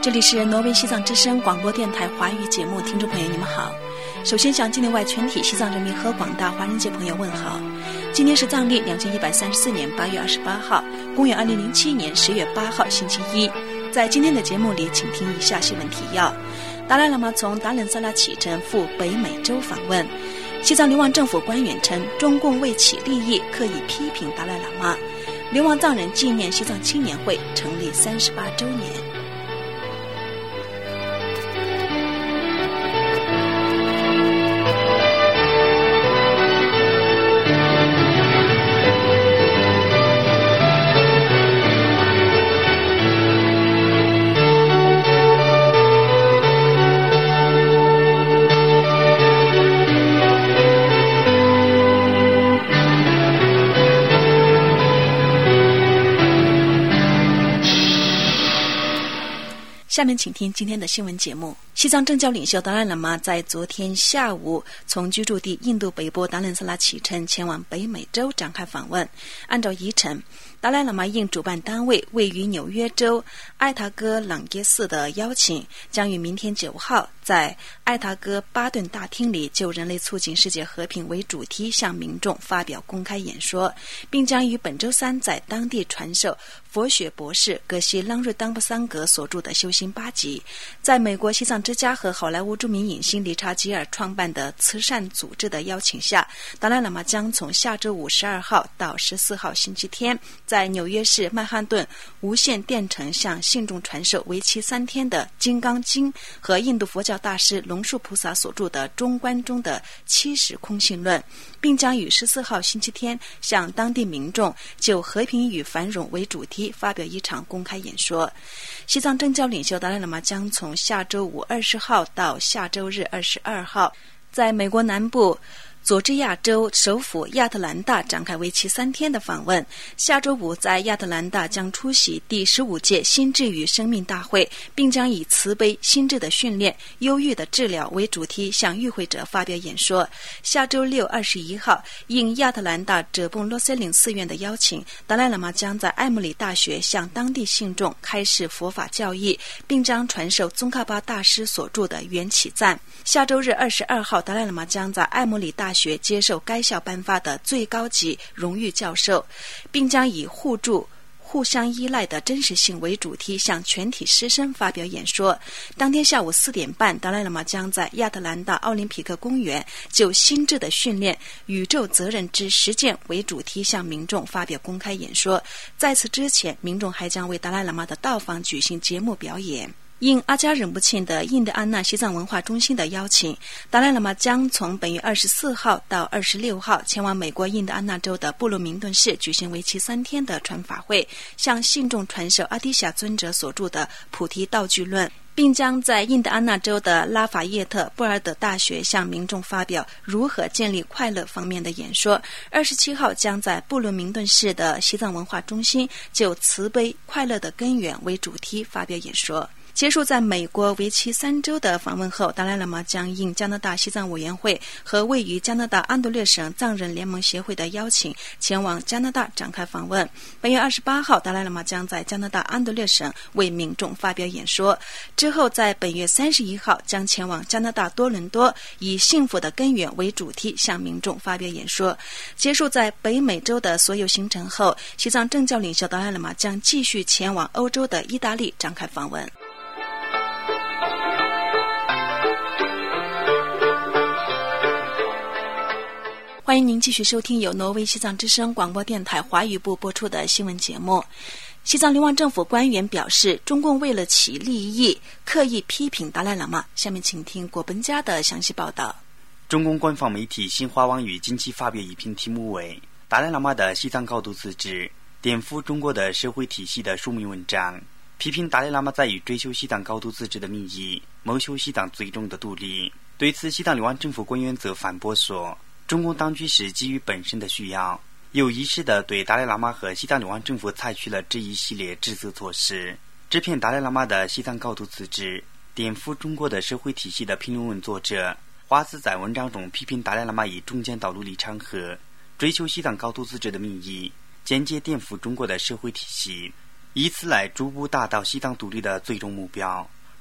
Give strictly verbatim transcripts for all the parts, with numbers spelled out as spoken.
这里是挪威西藏之声广播电台华语节目，听众朋友你们好。首先向境内外全体西藏人民和广大华人界朋友问好。今天是藏历两千一百三十四年八月二十八号，公元二零零七年十月八号星期一。在今天的节目里，请听以下新闻提要：达赖喇嘛从达仁萨拉启程赴北美洲访问。西藏流亡政府官员称，中共为其利益刻意批评达赖喇嘛。流亡藏人纪念西藏青年会成立三十八周年。下面请听今天的新闻节目。西藏政教领袖达赖喇嘛在昨天下午从居住地印度北部达仁萨拉启程，前往北美洲展开访问。按照议程，达赖喇嘛应主办单位位于纽约州艾塔戈朗耶寺的邀请，将于明天九号在艾塔戈巴顿大厅里就人类促进世界和平为主题向民众发表公开演说，并将于本周三在当地传授佛学博士格西朗瑞当布桑格所著的修心八集。在美国西藏之家和好莱坞著名影星理查吉尔创办的慈善组织的邀请下，达赖喇嘛将从下周五十二号到十四号星期天，在纽约市曼哈顿无线电城向信众传授为期三天的《金刚经》和印度佛教大师龙树菩萨所著的《中观》中的七十空性论，并将于十四号星期天向当地民众就和平与繁荣为主题发表一场公开演说。西藏政教领袖达赖喇嘛将从下周五二十号到下周日二十二号，在美国南部佐治亚州首府亚特兰大展开为期三天的访问。下周五在亚特兰大将出席第十五届心智与生命大会，并将以慈悲、心智的训练、忧郁的治疗为主题向与会者发表演说。下周六二十一号，应亚特兰大哲蚌罗塞林寺院的邀请，达赖喇嘛将在艾姆里大学向当地信众开示佛法教义，并将传授宗喀巴大师所著的《缘起赞》。下周日二十二号，达赖喇嘛将在艾姆里大学接受该校颁发的最高级荣誉教授，并将以互助互相依赖的真实性为主题向全体师生发表演说。当天下午四点半，达赖喇嘛将在亚特兰大奥林匹克公园就心智的训练、宇宙责任之实践为主题向民众发表公开演说。在此之前，民众还将为达赖喇嘛的到访举行节目表演。应阿加忍布钦的印第安纳西藏文化中心的邀请，达赖喇嘛将从本月二十四号到二十六号前往美国印第安纳州的布鲁明顿市举行为期三天的传法会，向信众传授阿底峡尊者所著的《菩提道具论》，并将在印第安纳州的拉法叶特布尔德大学向民众发表如何建立快乐方面的演说。二十七号将在布鲁明顿市的西藏文化中心就慈悲快乐的根源为主题发表演说。结束在美国为期三周的访问后，达赖喇嘛将应加拿大西藏委员会和位于加拿大安大略省藏人联盟协会的邀请，前往加拿大展开访问。本月二十八号，达赖喇嘛将在加拿大安大略省为民众发表演说，之后在本月三十一号将前往加拿大多伦多，以幸福的根源为主题向民众发表演说。结束在北美洲的所有行程后，西藏政教领袖达赖喇嘛将继续前往欧洲的意大利展开访问。欢迎您继续收听由挪威西藏之声广播电台华语部播出的新闻节目。西藏流亡政府官员表示，中共为了其利益刻意批评达赖喇嘛。下面请听果本家的详细报道。 中共官方媒体新华网语近期发表一篇题目为《达赖喇嘛的西藏高度自治，颠覆中国的社会体系》的署名文章，批评达赖喇嘛在以追求西藏高度自治的名义谋求西藏最终的独立。对此，西藏流亡政府官员则反驳说，中共当局是基于本身的需要，有意识地对达赖喇嘛和西藏流亡政府采取了这一系列指责措施。这篇达赖喇嘛的西藏高度自治，颠覆中国的社会体系的评论文作者华兹在文章中批评达赖喇嘛以中间道路立场和追求西藏高度自治的名义，间接颠覆中国的社会体系，以此来逐步达到西藏独立的最终目标。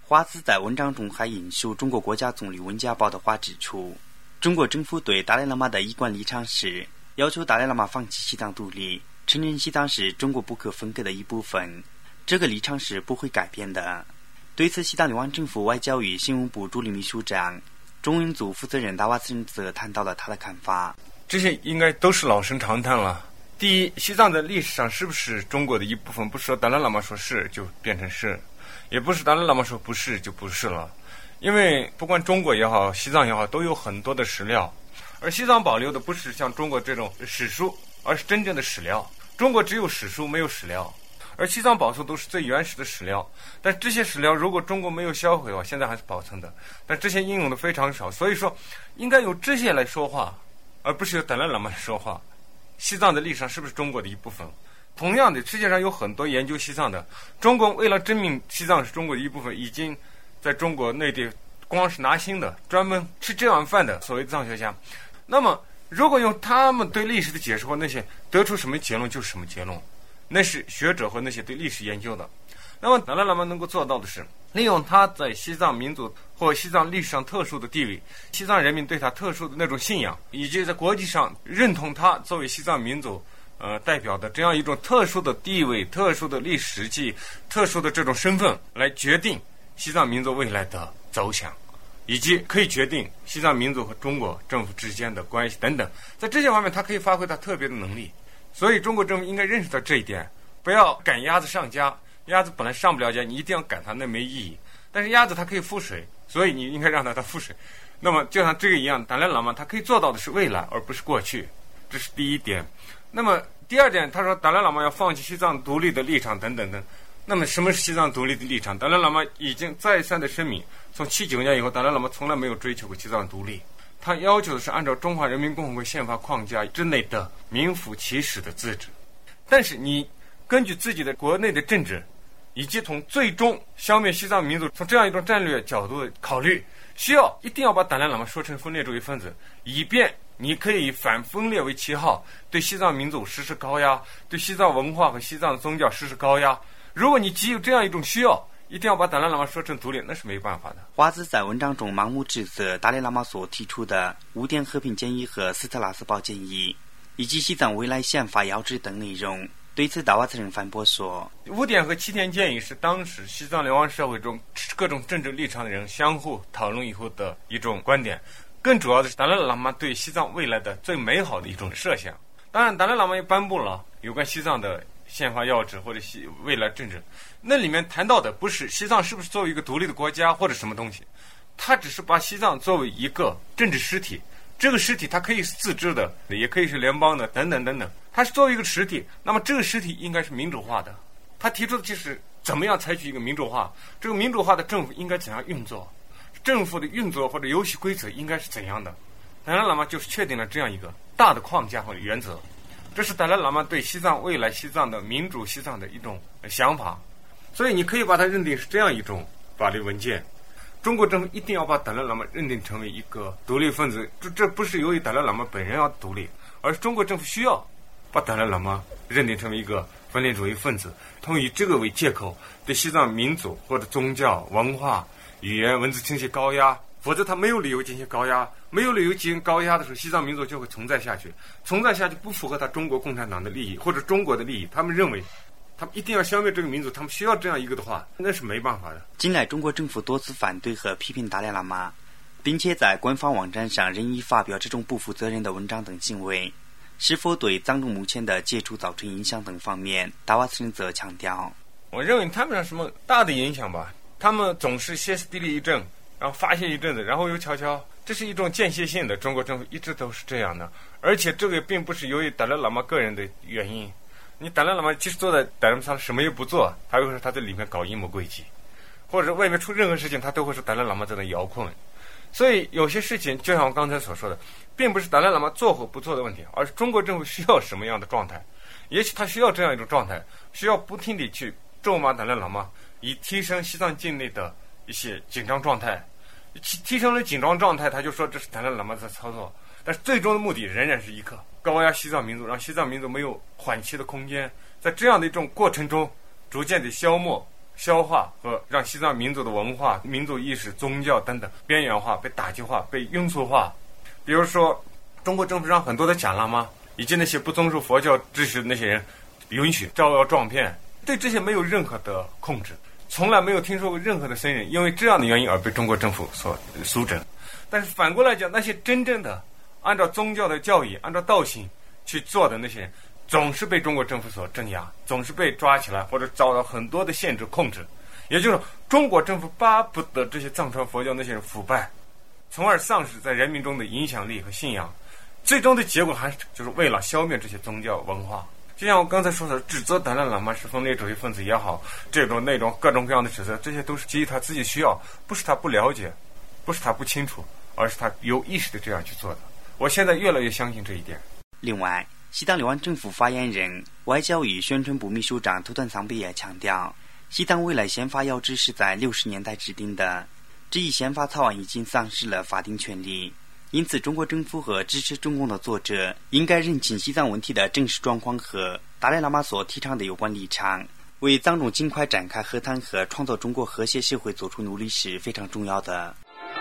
华兹在文章中还引述中国国家总理温家宝的话指出，中国政府对达赖喇嘛的一贯立场是要求达赖喇嘛放弃西藏独立，承认西藏是中国不可分割的一部分，这个立场是不会改变的。对此，西藏流亡政府外交与新闻部助理秘书长、中文组负责人达瓦斯仁则谈到了他的看法。 这些应该都是老生常谈了。第一，西藏在历史上是不是中国的一部分，不是说达赖喇嘛说是就变成是，也不是达赖喇嘛说不是就不是了。因为不管中国也好，西藏也好，都有很多的史料，而西藏保留的不是像中国这种史书，而是真正的史料。中国只有史书没有史料，而西藏保存都是最原始的史料。但这些史料如果中国没有销毁的话，现在还是保存的，但这些应用的非常少。所以说应该由这些来说话，而不是由达赖喇嘛来说话。西藏的历史上是不是中国的一部分？同样的，世界上有很多研究西藏的，中国为了证明西藏是中国的一部分，已经在中国内地光是拿星的，专门吃这碗饭的所谓藏学家。那么如果用他们对历史的解释或那些得出什么结论就是什么结论，那是学者和那些对历史研究的。那么达赖喇嘛能够做到的是利用他在西藏民族或西藏历史上特殊的地位，西藏人民对他特殊的那种信仰，以及在国际上认同他作为西藏民族呃代表的这样一种特殊的地位、特殊的历史记、特殊的这种身份，来决定西藏民族未来的走向，以及可以决定西藏民族和中国政府之间的关系等等。在这些方面他可以发挥他特别的能力，所以中国政府应该认识到这一点，不要赶鸭子上架。鸭子本来上不了架，你一定要赶它，那没意义。但是鸭子它可以覆水，所以你应该让它它覆水。那么就像这个一样，达赖喇嘛他可以做到的是未来，而不是过去，这是第一点。那么第二点，他说达赖喇嘛要放弃西藏独立的立场等等等。那么什么是西藏独立的立场？达赖喇嘛已经再三的声明，从七九年以后，达赖喇嘛从来没有追求过西藏独立，他要求的是按照中华人民共和国宪法框架之内的名副其实的自治。但是你根据自己的国内的政治，以及从最终消灭西藏民族，从这样一种战略角度考虑，需要一定要把达赖喇嘛说成分裂主义分子，以便你可以以反分裂为旗号，对西藏民族实施高压，对西藏文化和西藏宗教实施高压。如果你只有这样一种需要，一定要把达赖喇嘛说成独立，那是没办法的。 华兹在文章中盲目指责达赖喇嘛所提出的五点和平建议和斯特拉斯堡建议，以及西藏未来宪法要旨等内容。对此，达瓦斯仁反驳说， 五点和七点建议是当时西藏流亡社会中各种政治立场的人相互讨论以后的一种观点，更主要的是达赖喇嘛对西藏未来的最美好的一种设想。当然达赖喇嘛也颁布了有关西藏的宪法要旨或者西未来政治，那里面谈到的不是西藏是不是作为一个独立的国家或者什么东西，他只是把西藏作为一个政治实体，这个实体它可以是自治的，也可以是联邦的，等等等等，它是作为一个实体，那么这个实体应该是民主化的。他提出的就是怎么样采取一个民主化，这个民主化的政府应该怎样运作，政府的运作或者游戏规则应该是怎样的。达赖喇嘛就是确定了这样一个大的框架或者原则，这是达赖喇嘛对西藏未来西藏的民主西藏的一种想法。所以你可以把它认定是这样一种法律文件。中国政府一定要把达赖喇嘛认定成为一个独立分子，这这不是由于达赖喇嘛本人要独立，而是中国政府需要把达赖喇嘛认定成为一个分裂主义分子，通以这个为借口对西藏民族或者宗教、文化、语言、文字进行高压，否则他没有理由进行高压，没有理由进行高压的时候，西藏民族就会存在下去，存在下去不符合他中国共产党的利益或者中国的利益，他们认为他们一定要消灭这个民族，他们需要这样一个的话，那是没办法的。 近来中国政府多次反对和批评达赖喇嘛，并且在官方网站上任意发表这种不负责任的文章等行为，是否对藏中目前的接触造成影响等方面，达瓦斯仁则强调， 我认为谈不上什么大的影响吧，他们总是歇斯底里一阵，然后发泄一阵子，然后又悄悄，这是一种间歇性的，中国政府一直都是这样的。而且这个并不是由于达赖喇嘛个人的原因，你达赖喇嘛即使坐在达赖喇嘛上什么也不做，他会说他在里面搞阴谋诡计，或者外面出任何事情他都会说达赖喇嘛在那遥控。所以有些事情就像我刚才所说的，并不是达赖喇嘛做或不做的问题，而是中国政府需要什么样的状态。也许他需要这样一种状态，需要不停地去咒骂达赖喇嘛，以提升西藏境内的一些紧张状态。提升了紧张状态，他就说这是达赖喇嘛在操作，但是最终的目的仍然是一个高压西藏民族，让西藏民族没有缓期的空间，在这样的一种过程中逐渐的消磨消化和让西藏民族的文化、民族意识、宗教等等边缘化、被打击化、被庸俗化。比如说，中国政府让很多的假喇嘛以及那些不遵守佛教秩序的那些人允许招摇撞骗，对这些没有任何的控制，从来没有听说过任何的僧人因为这样的原因而被中国政府所肃正。但是反过来讲，那些真正的按照宗教的教义、按照道行去做的那些人，总是被中国政府所镇压，总是被抓起来或者遭到很多的限制控制。也就是中国政府巴不得这些藏传佛教那些人腐败，从而丧失在人民中的影响力和信仰。最终的结果还是就是为了消灭这些宗教文化。就像我刚才说的，指责达赖喇嘛是分裂主义分子也好，这种那种各种各样的指责，这些都是基于他自己需要，不是他不了解，不是他不清楚，而是他有意识的这样去做的。我现在越来越相信这一点。 另外，西藏流亡政府发言人、外交与宣传部秘书长图团桑贝也强调，西藏未来宪法要旨是在六十年代制定的，这一宪法草案已经丧失了法定权利，因此中国政府和支持中共的作者应该认清西藏问题的真实状况和达赖喇嘛所提倡的有关立场，为藏中尽快展开和谈和创造中国和谐社会做出努力是非常重要的。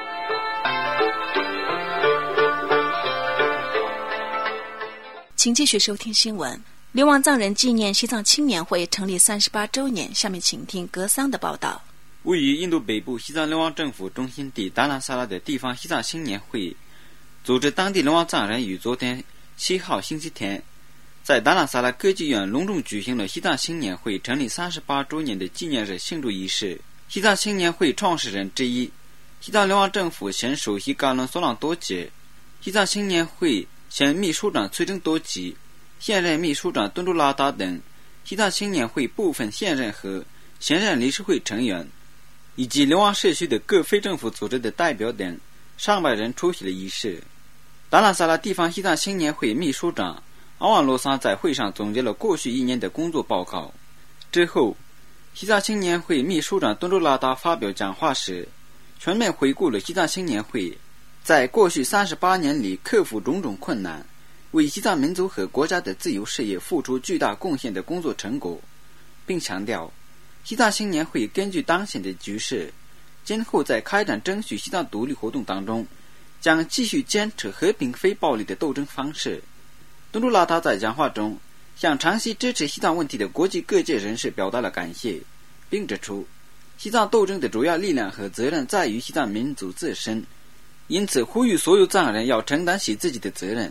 请继续收听新闻。流亡藏人纪念西藏青年会成立三十八周年，下面请听格桑的报道。 位于印度北部西藏流亡政府中心地达兰萨拉的地方西藏青年会，组织当地流亡藏人于昨天七号星期天，在达兰萨拉歌剧院隆重举行了西藏青年会成立三十八周年的纪念日庆祝仪式。西藏青年会创始人之一、西藏流亡政府前首席噶伦索朗多杰、西藏青年会前秘书长崔正多吉、现任秘书长敦珠拉达等西藏青年会部分现任和现任理事会成员，以及流亡社区的各非政府组织的代表等上百人出席了仪式。达兰萨拉地方西藏青年会秘书长阿旺罗桑在会上总结了过去一年的工作报告。之后，西藏青年会秘书长敦珠拉达发表讲话时，全面回顾了西藏青年会在过去三十八年里克服种种困难，为西藏民族和国家的自由事业付出巨大贡献的工作成果，并强调西藏青年会根据当前的局势，今后在开展争取西藏独立活动当中，将继续坚持和平非暴力的斗争方式。敦珠拉达在讲话中向长期支持西藏问题的国际各界人士表达了感谢，并指出西藏斗争的主要力量和责任在于西藏民族自身，因此呼吁所有藏人要承担起自己的责任。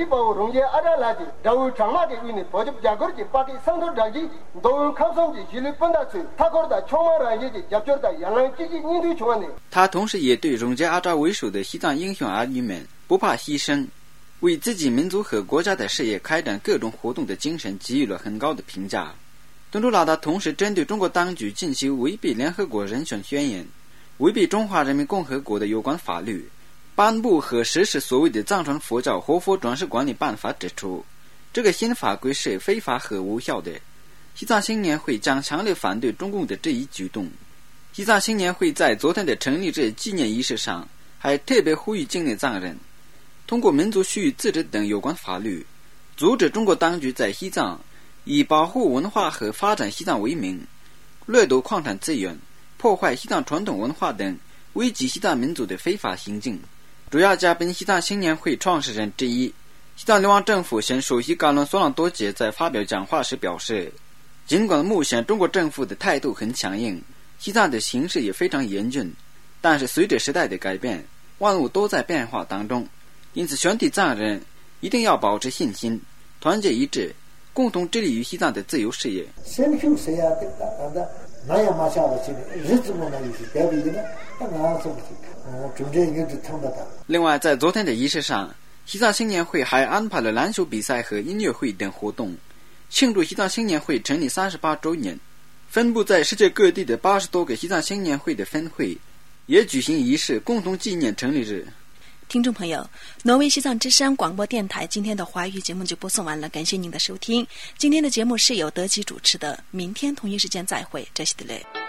他同时也对荣杰阿扎为首的西藏英雄儿女们不怕牺牲，为自己民族和国家的事业开展各种活动的精神给予了很高的评价。敦珠拉达同时针对中国当局进行违背联合国人权宣言、违背中华人民共和国的有关法律、颁布和实施所谓的藏传佛教活佛转世管理办法，指出这个新法规是非法和无效的。西藏青年会将强烈反对中共的这一举动。西藏青年会在昨天的成立日纪念仪式上还特别呼吁境内藏人通过民族须臾自治等有关法律，阻止中国当局在西藏以保护文化和发展西藏为名，掠夺矿产资源、破坏西藏传统文化等危及西藏民族的非法行径。主要嘉宾西藏青年会创始人之一、西藏流亡政府前首席噶伦索朗多杰在发表讲话时表示，尽管目前中国政府的态度很强硬，西藏的形势也非常严峻，但是随着时代的改变，万物都在变化当中，因此全体藏人一定要保持信心，团结一致，共同致力于西藏的自由事业。另外，在昨天的仪式上，西藏青年会还安排了篮球比赛和音乐会等活动，庆祝西藏青年会成立三十八周年。分布在世界各地的八十多个西藏青年会的分会也举行仪式，共同纪念成立日。 听众朋友，挪威西藏之声广播电台今天的华语节目就播送完了，感谢您的收听。今天的节目是由德基主持的，明天同一时间再会，这是的嘞。